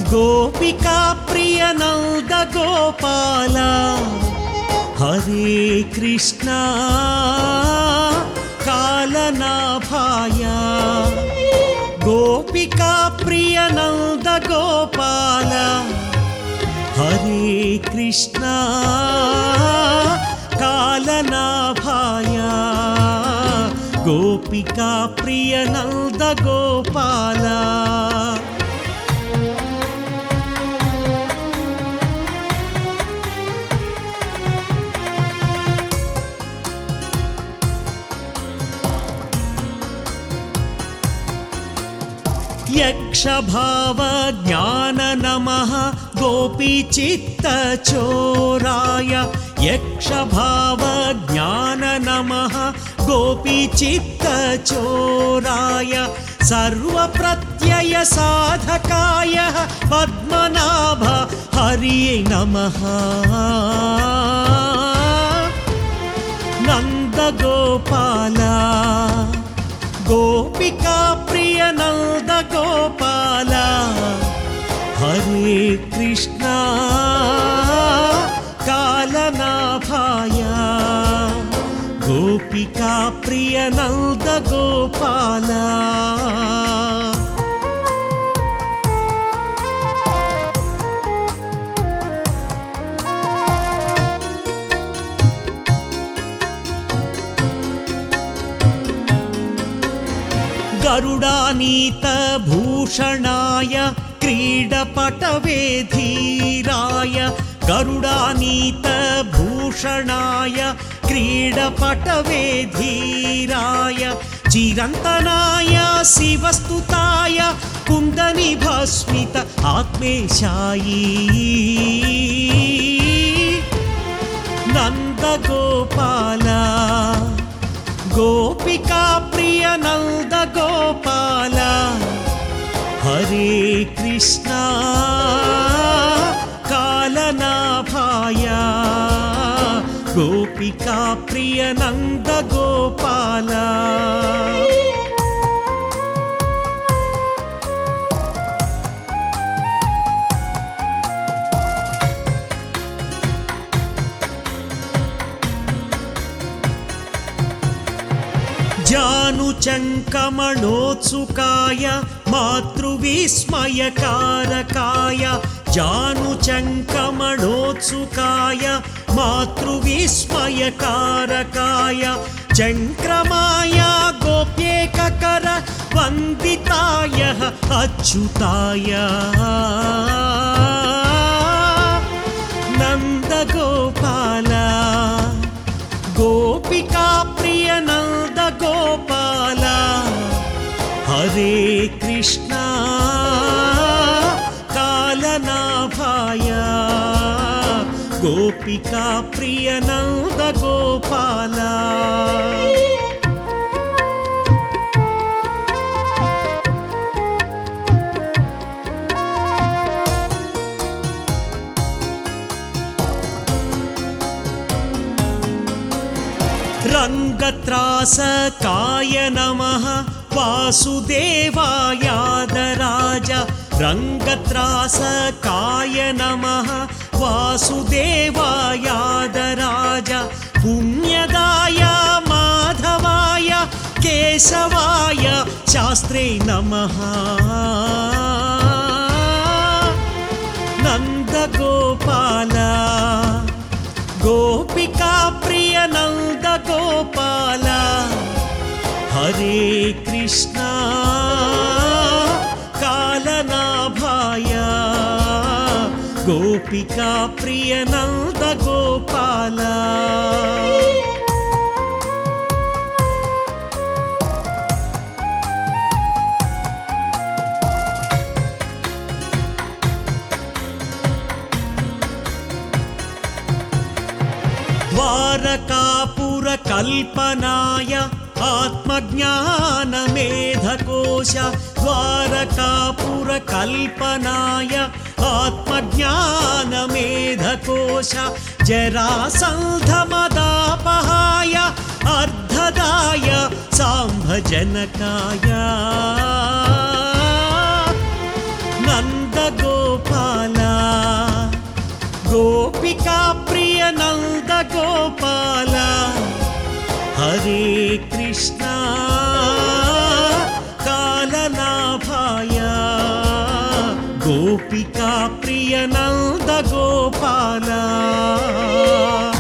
गोपिका प्रिय नंद गोपाल हरे कृष्णा कालनाभाय गोपिका प्रिय नंद गोपाल हरे कृष्णा कालनाभाय गोपिका प्रिय नंद गोपाल यक्षभाव ज्ञान नमः गोपीचित्तचोराय यक्षभाव ज्ञान नमः गोपीचित्तचोराय सर्वप्रत्यय साधकाय पद्मनाभ हरिये नमः नंदगोपाल गोपिका प्रिय नंद गोपाल हरे कृष्णा कालनाभाय गोपिका प्रिय नंद गोपाल गरुडानीत भूषणाय क्रीडपटवे धीराय गरुडानीत भूषणाय क्रीडपटवे धीराय चिरन्तनाय शिवस्तुताय कुन्दनी भस्मित आत्मेशायी नन्दगोपाल गोपिका प्रिय नंद गोपाल हरे कृष्णा कालनाभाय गोपिका प्रिय नंद गोपाल जानुचङ्कमणोत्सुकाय मातृविस्मयकारकाय जानुचङ्कमणोत्सुकाय मातृविस्मयकारकाय चङ्क्रमाय गोप्येककर वन्दिताय अच्युताय नन्दगोपाल गोपिका प्रिय नंद गोपाल हरे कृष्णा कालनाभाय गोपिका प्रिय नंद गोपाल रंगत्रासकाय नमः वासुदेवायादराज रंगत्रासकाय नमः वासुदेवायादराज पुण्यदाय माधवाय केशवाय शास्त्रे नमः नंदगोपाल गोपिका प्रिय नंद गोपाल हरे कृष्णा कालनाभाय गोपिका प्रिय नंद गोपाल द्वारकापुर कल्पनाय आत्मज्ञान मेधकोश द्वारकापुर कल्पनाय आत्मज्ञान मेधकोश जरासन्धमदापहाय अर्धदाय सांभजनकाय नंदगोपाल गोपिका प्रिय नंद गोपाल हरे कृष्णा कालनाभाय गोपिका प्रिय नंद गोपाल।